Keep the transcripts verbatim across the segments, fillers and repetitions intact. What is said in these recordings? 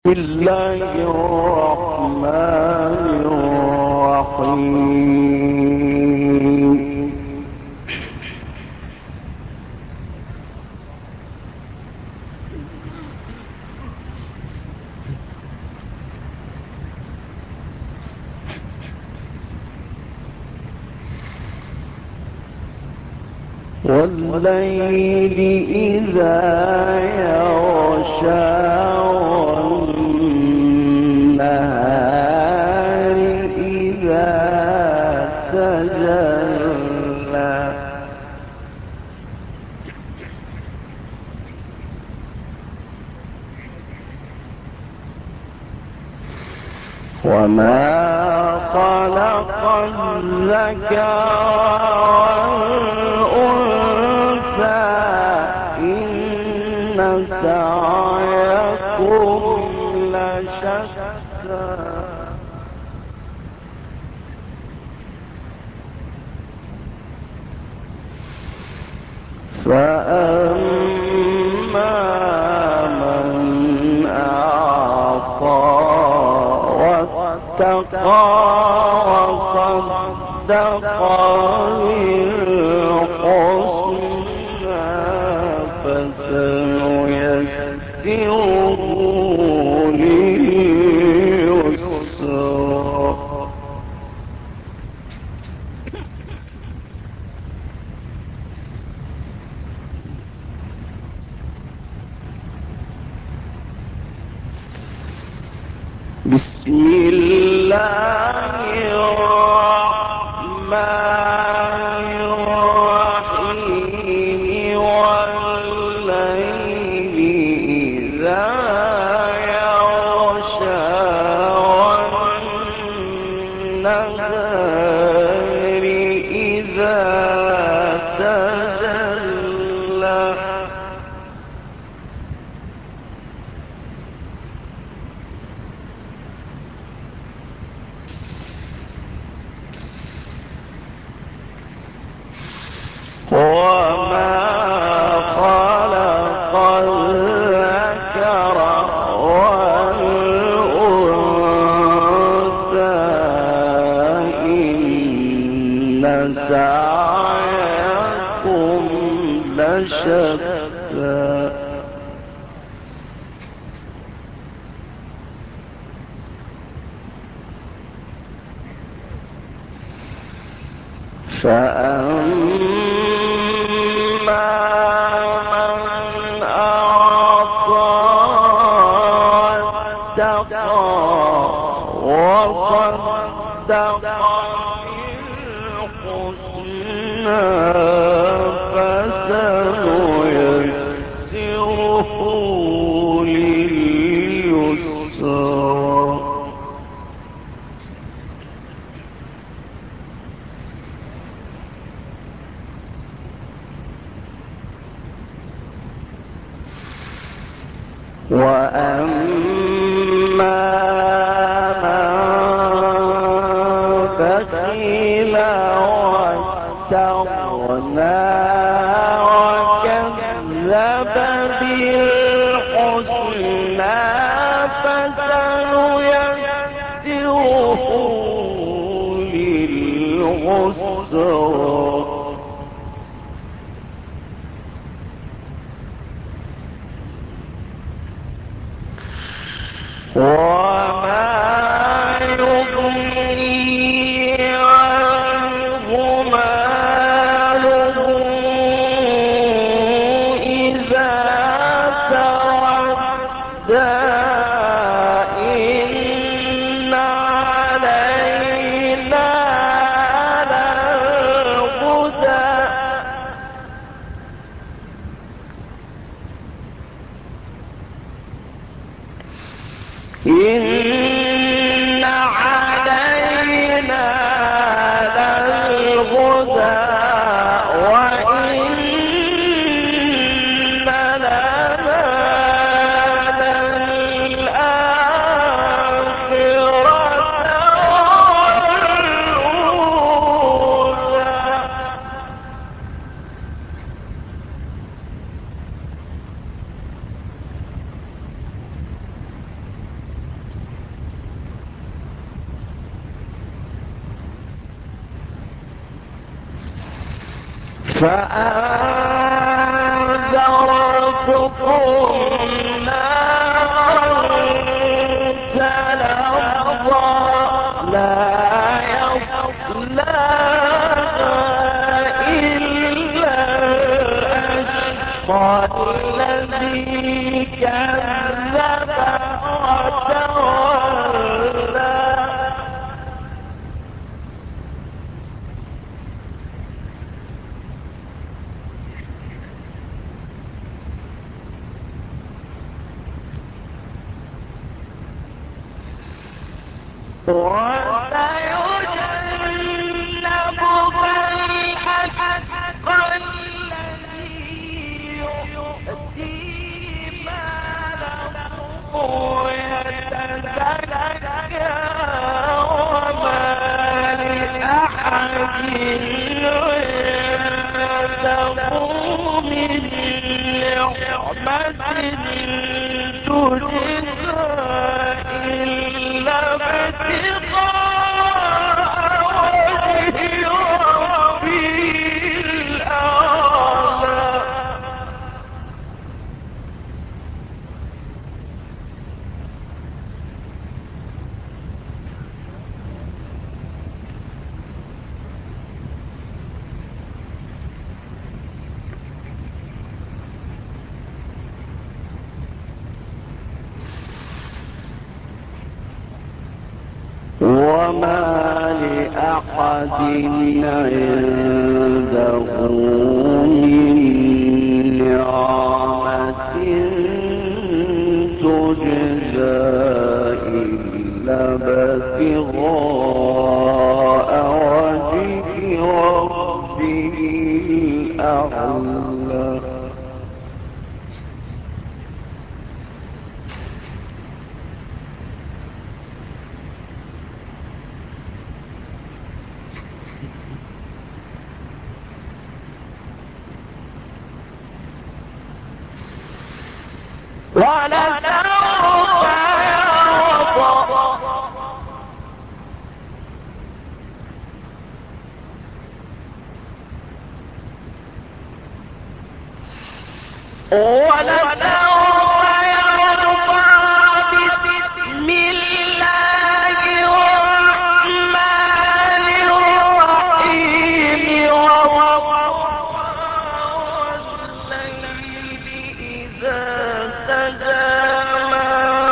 بسم الله الرحمن الرحيم. والليل إذا يغشى والنهار إذا تجلى وما خلق الذكر والأنثى إن سعيكم لشتى فأما من أعطى واتقى وصدق بالحسنى فسنيسره لليسرى بسم الله الرحمن الرحيم. والليل إذا يغشى والنهار إذا تجلى وما خلق الذكر والأنثى إن سعيكم لشتى فأما من أعطى واتقى وصدق بالحسنى فسنيسره لليسرى وأما من بخل واستغنى وكذب بالحسنى فسنيسره للعسرى وما يغني عنه ماله إذا تردى إن علينا للهدى إن علينا للهدى وإن لنا للآخرة والأولى فأنذرتكم نارا تلظى لا يصلاها إلا الأشقى الذي كذب وتولى وسيجنبها الحق الذي يؤتي ماله يتزكى وما لأحد عنده من نعمة تجزى إلا ابتغاء وجه ربه الأعلى وما لأحد عنده من نعمة تجزى إلا ابتغاء وجه ربه الأعلى ولسوف يرضى ولسوف يرضى بسم الله الرحمن الرحيم والليل إذا سجى ما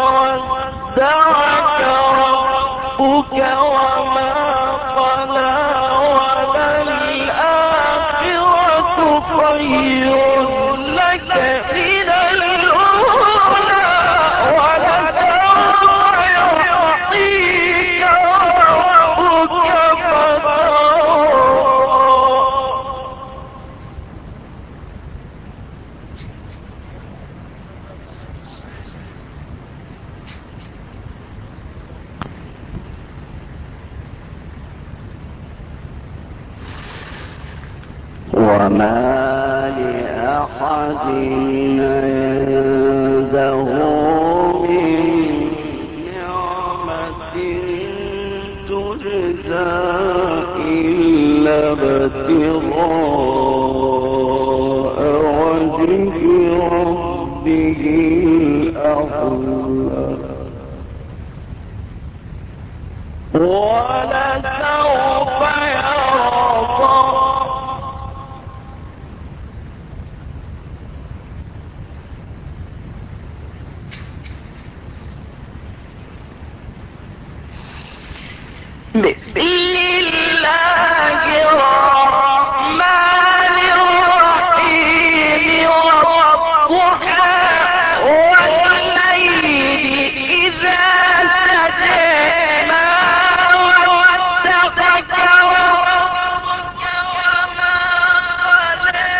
ودعك ربك وما قلى وللآخرة خير لك من الأولى ولسوف يعطيك ربك فترضى وما لأحد عنده من نعمة تجزى إلا ابتغاء وجه ربه الأعلى ولسوف يرضى بسم الله الرحمن الرحيم والضحى والليل إذا سجى ما ودعك ربك وما قلى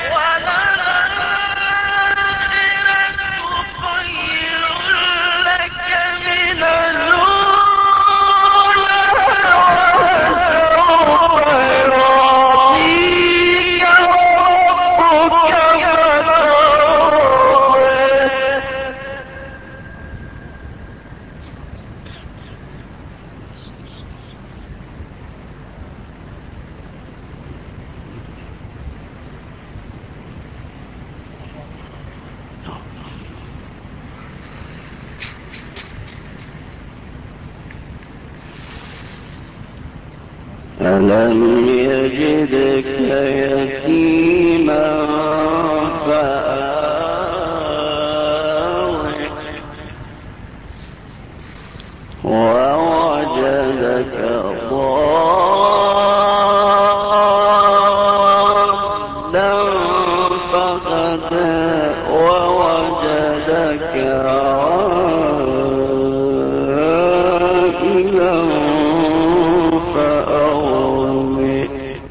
وللآخرة خير لك من الأولى ألم يجدك يتيما فآوى ووجدك ضالا فهدى ووجدك عائلا فأغنى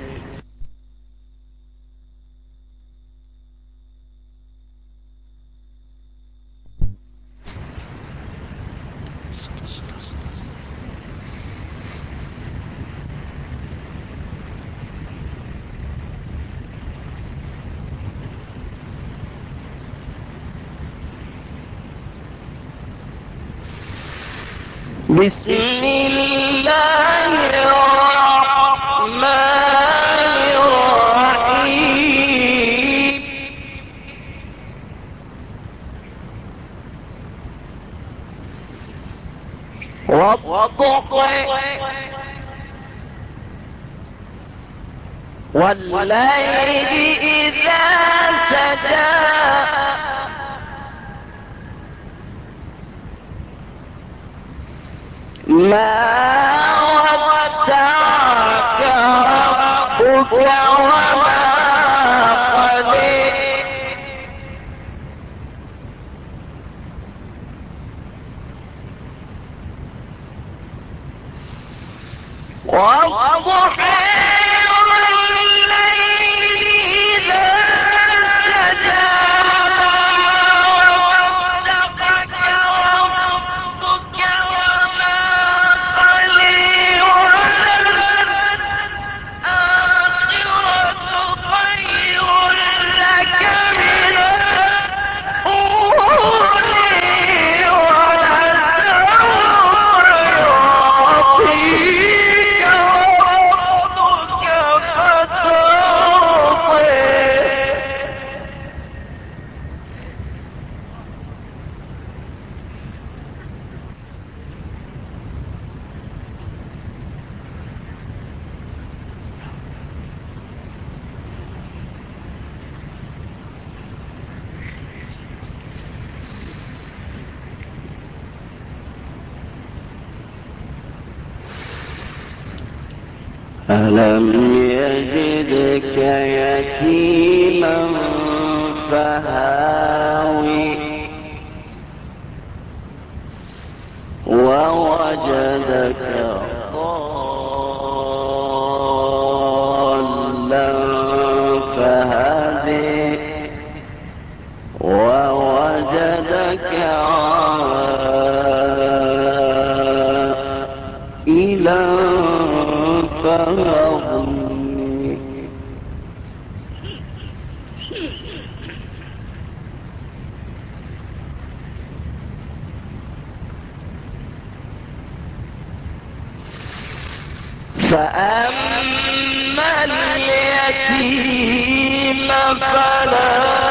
بسم الله الرحمن الرحيم والضحى والليل إذا سجى ما ودعك ربك وما قلى والضحى والليل إذا سجى ما ودعك ربك وما قلى وللآخرة خير لك من الأولى ولسوف يعطيك ربك فترضى ألم يجدك يتيما فهاوي ووجدك ضالا فهدي ووجدك عائلا فأغنى فأما اليتيم فلا